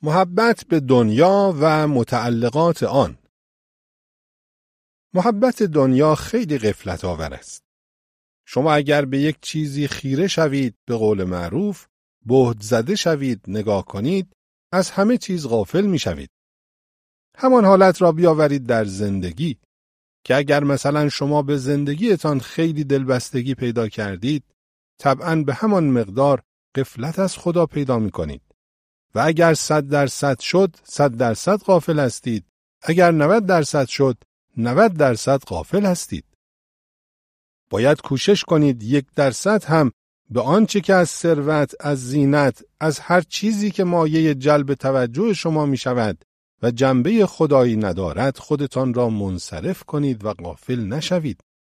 محبت به دنیا و متعلقات آن. محبت دنیا خیلی غفلت آور است. شما اگر به یک چیزی خیره شوید، به قول معروف بهت زده شوید، نگاه کنید، از همه چیز غافل می شوید. همان حالت را بیاورید در زندگی که اگر مثلا شما به زندگیتان خیلی دلبستگی پیدا کردید، طبعاً به همان مقدار غفلت از خدا پیدا می کنید. و اگر 100% شد 100% غافل هستید، اگر 90% شد 90% غافل هستید. باید کوشش کنید 1% هم به آنچه که از ثروت، از زینت، از هر چیزی که مایه جلب توجه شما می شود و جنبه خدایی ندارد، خودتان را منصرف کنید و غافل نشوید.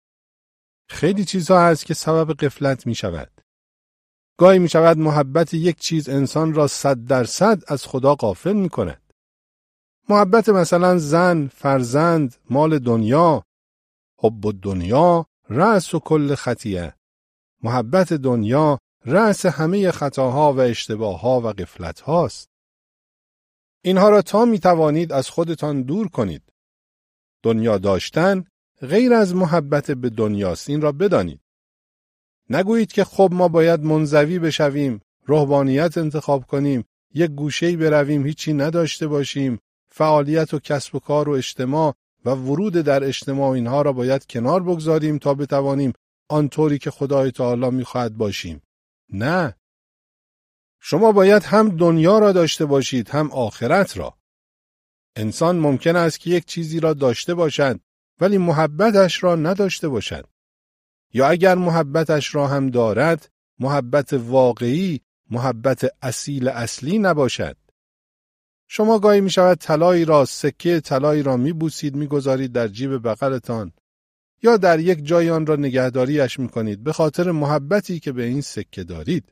خیلی چیزها هست که سبب غفلت می شود. گاهی می شود محبت یک چیز انسان را 100% از خدا غافل می کند. محبت مثلا زن، فرزند، مال دنیا، حب الدنیا رأس و کل خطیه. محبت دنیا رأس همه خطاها و اشتباهها و غفلت هاست. اینها را تا می توانید از خودتان دور کنید. دنیا داشتن غیر از محبت به دنیاست، این را بدانید. نگویید که خب ما باید منزوی بشویم، رهبانیت انتخاب کنیم، یک گوشه‌ای برویم هیچی نداشته باشیم، فعالیت و کسب و کار و اجتماع و ورود در اجتماع اینها را باید کنار بگذاریم تا بتوانیم آنطوری که خدای تعالی می‌خواهد باشیم. نه. شما باید هم دنیا را داشته باشید هم آخرت را. انسان ممکن است که یک چیزی را داشته باشد ولی محبتش را نداشته باشد. یا اگر محبتش را هم دارد، محبت واقعی، محبت اصلی نباشد. شما گاهی می شود طلایی را، سکه طلایی را می بوسید، می گذارید در جیب بغلتان یا در یک جای آن را نگهداریش می کنید به خاطر محبتی که به این سکه دارید.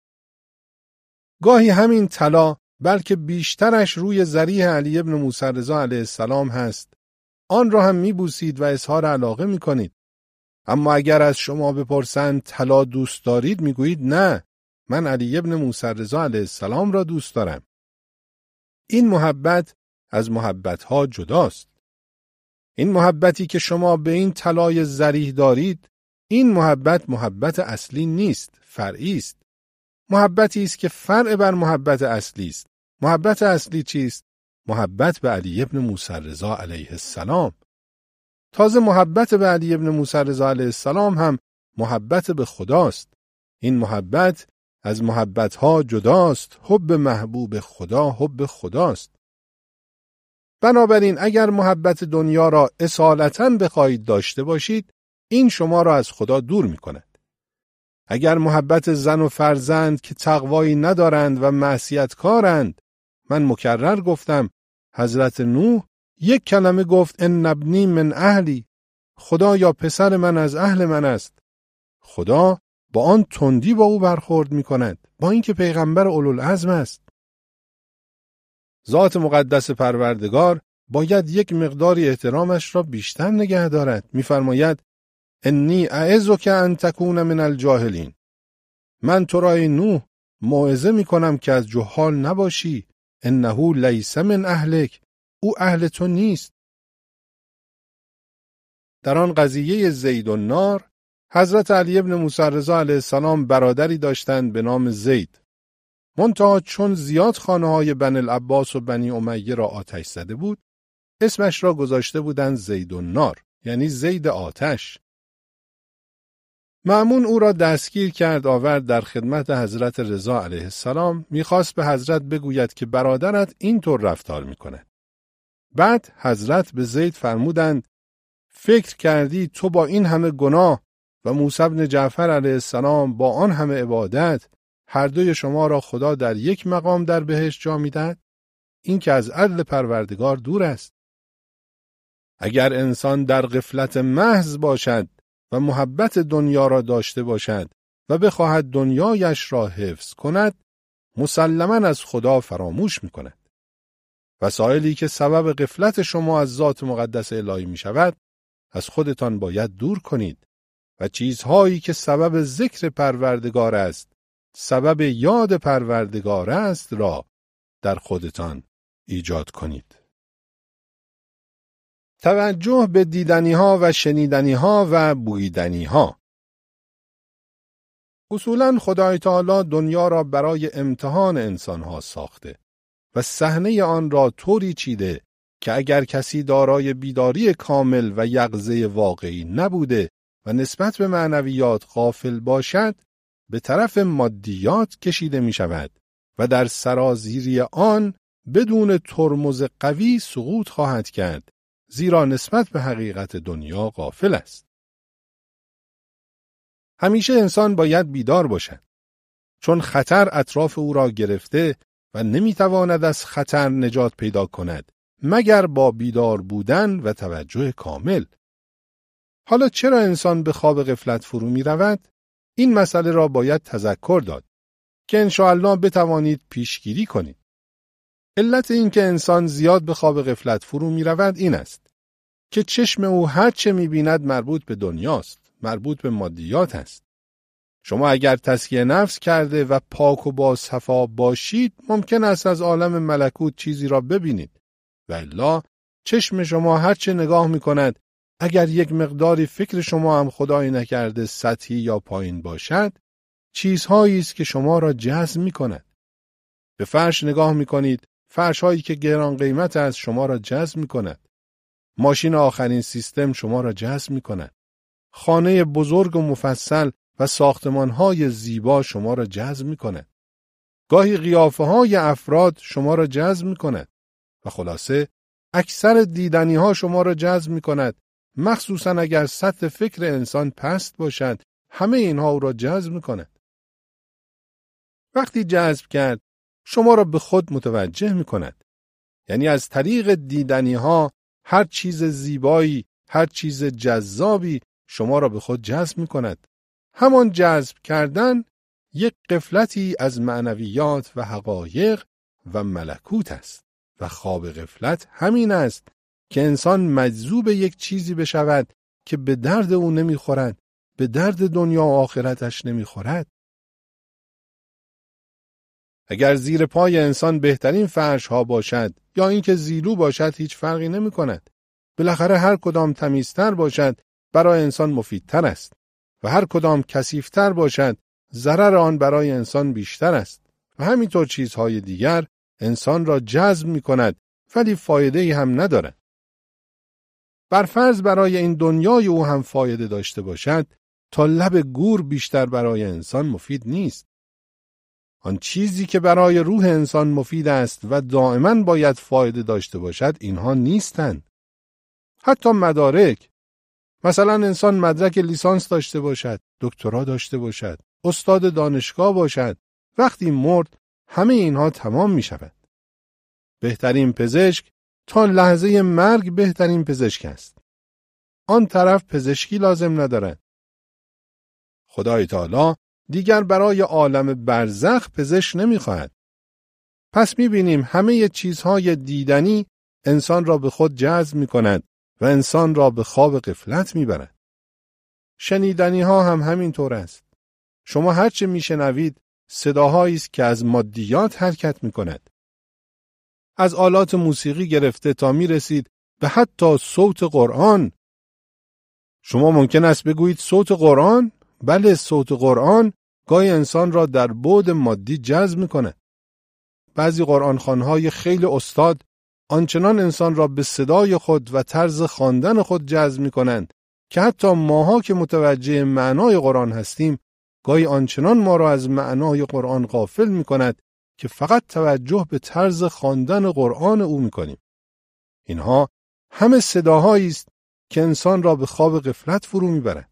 گاهی همین طلا بلکه بیشترش روی ذریح علی ابن موسی رضا علیه السلام هست، آن را هم می بوسید و اظهار علاقه می کنید. اما اگر از شما بپرسند طلا دوست دارید، میگویید نه، من علی ابن موسی رضا علیه السلام را دوست دارم. این محبت از محبتها جداست. این محبتی که شما به این طلای زریح دارید، این محبت اصلی نیست، فرعی است. محبتی است که فرع بر محبت اصلی است. محبت اصلی چیست؟ محبت به علی ابن موسی رضا علیه السلام. تازه محبت به علی ابن موسی رضا علیه السلام هم محبت به خداست. این محبت از محبتها جداست. حب محبوب خدا حب خداست. بنابراین اگر محبت دنیا را اصالتاً بخواهید داشته باشید، این شما را از خدا دور می کند. اگر محبت زن و فرزند که تقوایی ندارند و معصیتکارند، من مکرر گفتم حضرت نوح یک کلمه گفت ان ابنی من اهلی، خدا یا پسر من از اهل من است. خدا با آن تندی با او برخورد می کند، با اینکه پیغمبر اولوالعزم است. ذات مقدس پروردگار باید یک مقداری احترامش را بیشتر نگه دارد. می فرماید انی اعظک ان تکون من الجاهلین. من تو را ای نوح موعظه می کنم که از جهال نباشی. انه لیس من اهلک، او اهل تو نیست. در آن قضیه زید و نار، حضرت علی ابن موسی رضا علیه السلام برادری داشتند به نام زید. منتها چون زیاد خانه‌های بنی العباس و بنی امیه را آتش زده بود، اسمش را گذاشته بودند زید و نار، یعنی زید آتش. مأمون او را دستگیر کرد، آورد در خدمت حضرت رضا علیه السلام، میخواست به حضرت بگوید که برادرت اینطور رفتار میکند. بعد حضرت به زید فرمودند فکر کردی تو با این همه گناه و موسی بن جعفر علیه السلام با آن همه عبادت، هر دوی شما را خدا در یک مقام در بهشت جا میدهد؟ این که از عدل پروردگار دور است. اگر انسان در غفلت محض باشد و محبت دنیا را داشته باشد و بخواهد دنیایش را حفظ کند، مسلماً از خدا فراموش میکند. وسایلی که سبب غفلت شما از ذات مقدس الهی می شود، از خودتان باید دور کنید و چیزهایی که سبب ذکر پروردگار است، سبب یاد پروردگار است را در خودتان ایجاد کنید. توجه به دیدنی‌ها و شنیدنی‌ها و بویدنی‌ها. اصولاً خدای تعالی دنیا را برای امتحان انسان‌ها ساخته و صحنه آن را طوری چیده که اگر کسی دارای بیداری کامل و یقظه واقعی نبوده و نسبت به معنویات غافل باشد، به طرف مادیات کشیده می شود و در سرازیری آن بدون ترمز قوی سقوط خواهد کرد، زیرا نسبت به حقیقت دنیا غافل است. همیشه انسان باید بیدار باشد، چون خطر اطراف او را گرفته و نمیتواند از خطر نجات پیدا کند مگر با بیدار بودن و توجه کامل. حالا چرا انسان به خواب غفلت فرو می رود؟ این مسئله را باید تذکر داد که انشاءالله بتوانید پیشگیری کنید. علت این که انسان زیاد به خواب غفلت فرو می رود این است که چشم او هر چه می بیند مربوط به دنیاست، مربوط به مادیات است. شما اگر تزکیه نفس کرده و پاک و با صفا باشید، ممکن است از عالم ملکوت چیزی را ببینید. و الا چشم شما هر چه نگاه می کند، اگر یک مقداری فکر شما هم خدای نکرده سطحی یا پایین باشد، چیزهایی است که شما را جذب می کند. به فرش نگاه می کنید، فرش هایی که گران قیمت است شما را جذب می کند. ماشین آخرین سیستم شما را جذب می کند. خانه بزرگ و مفصل و ساختمان های زیبا شما را جذب می کند. گاهی قیافه های افراد شما را جذب می کند. و خلاصه اکثر دیدنی ها شما را جذب می کند، مخصوصا اگر سطح فکر انسان پست باشد، همه اینها او را جذب می کند. وقتی جذب کرد، شما را به خود متوجه می کند. یعنی از طریق دیدنی ها هر چیز زیبایی، هر چیز جذابی شما را به خود جذب می کند. همان جذب کردن یک غفلتی از معنویات و حقایق و ملکوت است. و خواب غفلت همین است که انسان مجذوب یک چیزی بشود که به درد او نمیخورد، به درد دنیا و آخرتش نمیخورد. اگر زیر پای انسان بهترین فرش ها باشد یا اینکه زیلو باشد هیچ فرقی نمی کند. بالاخره هر کدام تمیزتر باشد برای انسان مفیدتر است و هر کدام کثیف‌تر باشد ضرر آن برای انسان بیشتر است. و همینطور چیزهای دیگر انسان را جذب می کند ولی فایده‌ای هم ندارد. برفرض برای این دنیای او هم فایده داشته باشد، تا لب گور بیشتر برای انسان مفید نیست. آن چیزی که برای روح انسان مفید است و دائما باید فایده داشته باشد اینها نیستند. حتی مدارک، مثلا انسان مدرک لیسانس داشته باشد، دکترا داشته باشد، استاد دانشگاه باشد، وقتی مرد همه اینها تمام می شود. بهترین پزشک تا لحظه مرگ بهترین پزشک است. آن طرف پزشکی لازم ندارد. خدای تعالی دیگر برای عالم برزخ پزشک نمی خواهد. پس می بینیم همه چیزهای دیدنی انسان را به خود جذب می کند و انسان را به خواب غفلت می برد. شنیدنی ها هم همین طور است. شما هرچه می شنوید صداهایی است که از مادیات حرکت می کند. از آلات موسیقی گرفته تا می رسید به حتی صوت قرآن. شما ممکن است بگویید صوت قرآن؟ بله، صوت قرآن گاهی انسان را در بعد مادی جذب می کند. بعضی قرآنخوان‌های خیلی استاد آنچنان انسان را به صدای خود و طرز خواندن خود جذب می کنند که حتی ماها که متوجه معنای قرآن هستیم گاهی آنچنان ما را از معنای قرآن غافل می کند که فقط توجه به طرز خواندن قرآن او می کنیم. اینها همه صداهایی است که انسان را به خواب غفلت فرو می برد.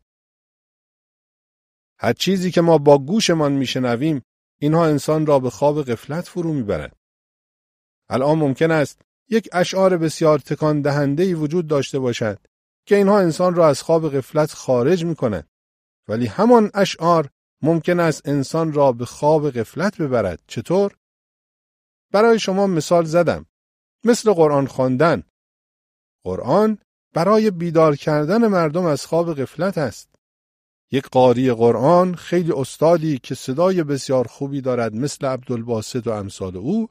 هر چیزی که ما با گوشمان می شنویم اینها انسان را به خواب غفلت فرو می برد. الان ممکن است یک اشعار بسیار تکان دهنده‌ای وجود داشته باشد که اینها انسان را از خواب غفلت خارج می کند، ولی همان اشعار ممکن است انسان را به خواب غفلت ببرد. چطور؟ برای شما مثال زدم. مثل قرآن خواندن. قرآن برای بیدار کردن مردم از خواب غفلت است. یک قاری قرآن، خیلی استادی که صدای بسیار خوبی دارد مثل عبدالباسط و امثال او،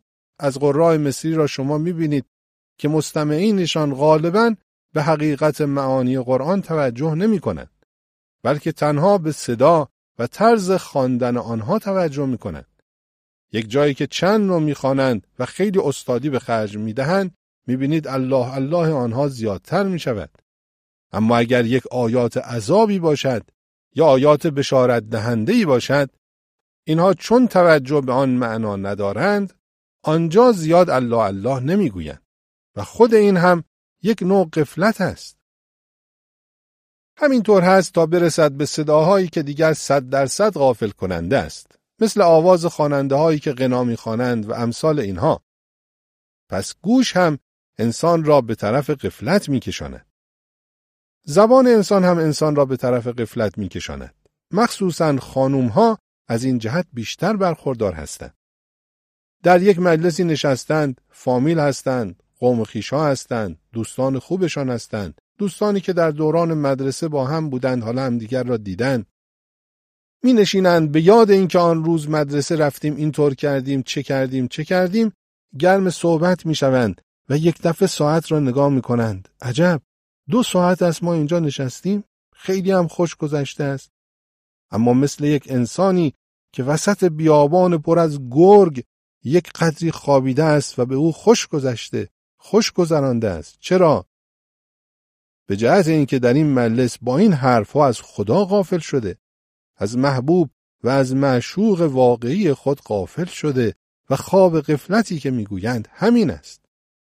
از قراء مصری را شما می‌بینید که مستمعینشان غالباً به حقیقت معانی قرآن توجه نمی‌کنند، بلکه تنها به صدا و طرز خواندن آنها توجه می‌کنند. یک جایی که چند نوع می‌خوانند و خیلی استادی به خرج می‌دهند، می‌بینید الله الله آنها زیادتر می‌شود. اما اگر یک آیات عذابی باشد یا آیات بشارت دهنده‌ای باشد، اینها چون توجه به آن معنا ندارند، آنجا زیاد الله الله نمی‌گویند و خود این هم یک نوع غفلت است. همینطور هست تا برسد به صداهایی که دیگر 100% غافل کننده است، مثل آواز خواننده هایی که غنا می‌خوانند و امثال اینها. پس گوش هم انسان را به طرف غفلت می‌کشاند. زبان انسان هم انسان را به طرف غفلت می‌کشاند. مخصوصاً خانوم‌ها از این جهت بیشتر برخوردار هستند. در یک مجلسی نشستند، فامیل هستند، قوم خویش‌ها هستند، دوستان خوبشان هستند، دوستانی که در دوران مدرسه با هم بودند حالا هم دیگر را دیدند. می نشینند به یاد اینکه آن روز مدرسه رفتیم، اینطور کردیم، چه کردیم، گرم صحبت می شوند و یک دفعه ساعت را نگاه می کنند. عجب، 2 ساعت است ما اینجا نشستیم، خیلی هم خوش گذشته است. اما مثل یک انسانی که وسط بیابان پر از گرگ یک قدری خوابیده است و به او خوش گذشته، خوش گذرانده است. چرا؟ به جهت اینکه در این مجلس با این حرفها از خدا غافل شده، از محبوب و از معشوق واقعی خود غافل شده و خواب غفلتی که میگویند همین است.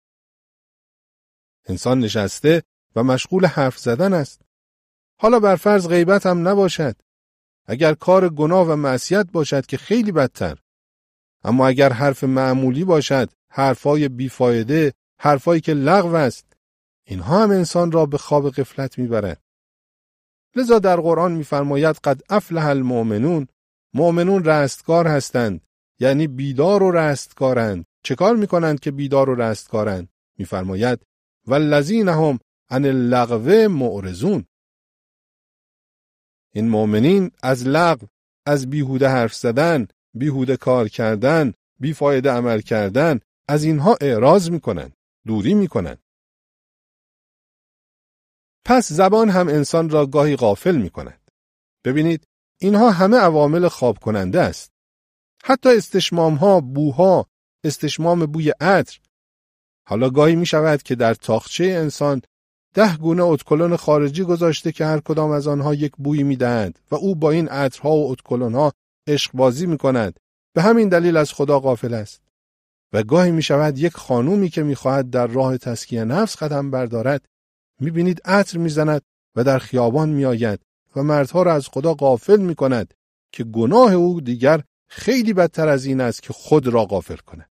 انسان نشسته و مشغول حرف زدن است. حالا بر فرض غیبت هم نباشد، اگر کار گناه و معصیت باشد که خیلی بدتر. اما اگر حرف معمولی باشد، حرفای بیفایده، حرفایی که لغو است، اینها هم انسان را به خواب غفلت میبرد. لذا در قرآن میفرماید قد افلح المؤمنون، مؤمنون رستگار هستند، یعنی بیدار و رستگارند. چه کار میکنند که بیدار و رستگارند؟ میفرماید والذین هم عن اللغو معرضون. این مؤمنین از لغو، از بیهوده حرف زدن، بیهوده کار کردن، بیفایده عمل کردن، از اینها اعراض میکنند، دوری میکنند. پس زبان هم انسان را گاهی غافل میکند. ببینید اینها همه عوامل خواب کننده است. حتی استشمام ها، بوها، استشمام بوی عطر. حالا گاهی می شود که در تاقچه انسان 10 گونه ادکلون خارجی گذاشته که هر کدام از آنها یک بویی می دهند و او با این عطرها و ادکلون ها عشق بازی می کند. به همین دلیل از خدا غافل است. و گاهی می شود یک خانومی که می خواهد در راه تزکیه نفس قدم بردارد، می بینید عطر می زند و در خیابان می آید و مردها را از خدا غافل می کند که گناه او دیگر خیلی بدتر از این است که خود را غافل کند.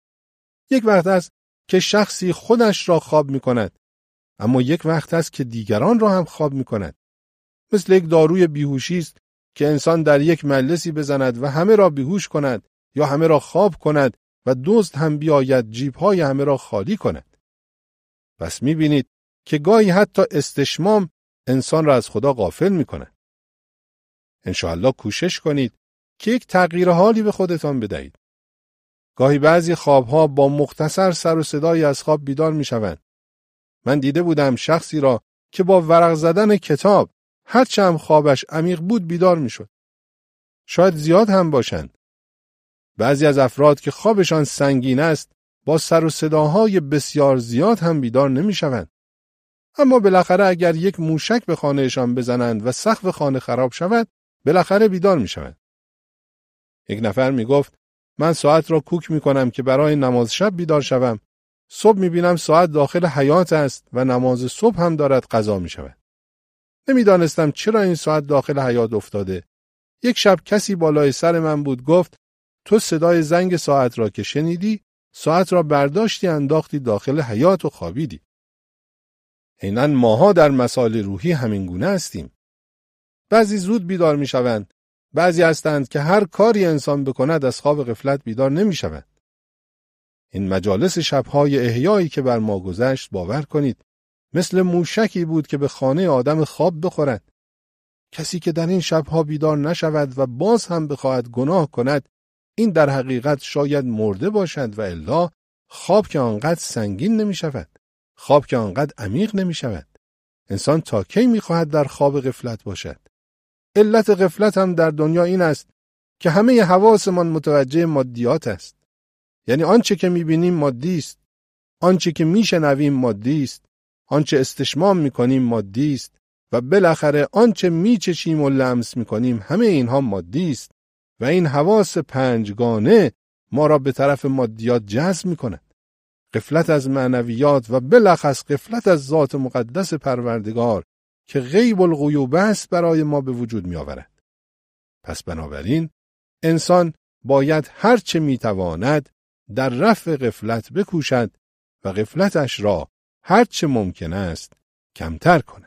یک وقت است که شخصی خودش را خواب می کند، اما یک وقت است که دیگران را هم خواب می کند. مثل یک داروی بیهوشی است که انسان در یک مجلسی بزند و همه را بیهوش کند یا همه را خواب کند و دزد هم بیاید جیب‌های همه را خالی کند. پس می بینید که گاهی حتی استشمام انسان را از خدا غافل می کند. انشاءالله کوشش کنید که یک تغییر حالی به خودتان بدهید. گاهی بعضی خوابها با مختصر سر و صدایی از خواب بیدار می شوند. من دیده بودم شخصی را که با ورق زدن کتاب هرچند خوابش عمیق بود بیدار می شد. شاید زیاد هم باشند. بعضی از افراد که خوابشان سنگین است با سر و صداهای بسیار زیاد هم بیدار نمی شوند. اما بالاخره اگر یک موشک به خانهشان بزنند و سقف خانه خراب شود، بالاخره بیدار می شوند. یک نفر می گفت من ساعت را کوک می کنم که برای نماز شب بیدار شوم. صبح می بینم ساعت داخل حیاط است و نماز صبح هم دارد قضا می شود. نمی دانستم چرا این ساعت داخل حیاط افتاده. یک شب کسی بالای سر من بود، گفت تو صدای زنگ ساعت را که شنیدی، ساعت را برداشتی انداختی داخل حیاط و خوابیدی. عیناً ماها در مسائل روحی همین گونه هستیم. بعضی زود بیدار می شوند، بعضی هستند که هر کاری انسان بکند از خواب غفلت بیدار نمی شوند. این مجالس شبهای احیایی که بر ما گذشت باور کنید مثل موشکی بود که به خانه آدم خواب بخورد. کسی که در این شبها بیدار نشود و باز هم بخواهد گناه کند این در حقیقت شاید مرده باشد و الا خواب که آنقدر سنگین نمی شود. خواب که آنقدر عمیق نمی شود. انسان تا کی می خواهد در خواب غفلت باشد؟ علت غفلت هم در دنیا این است که همه حواسمان متوجه مادیات است. یعنی آنچه که می بینیم مادی است، آنچه که می شنویم مادی است، آنچه استشمام می کنیم مادی است و بالاخره آنچه می چشیم و لمس می کنیم همه اینها مادی است و این حواس پنجگانه ما را به طرف مادیات جذب می کند. غفلت از معنویات و بالاخص غفلت از ذات مقدس پروردگار که غیب الغیوب است برای ما به وجود می آورد. پس بنابراین انسان باید هر چه می تواند در رفع غفلت بکوشد و غفلتش را هر چه ممکن است کمتر کند.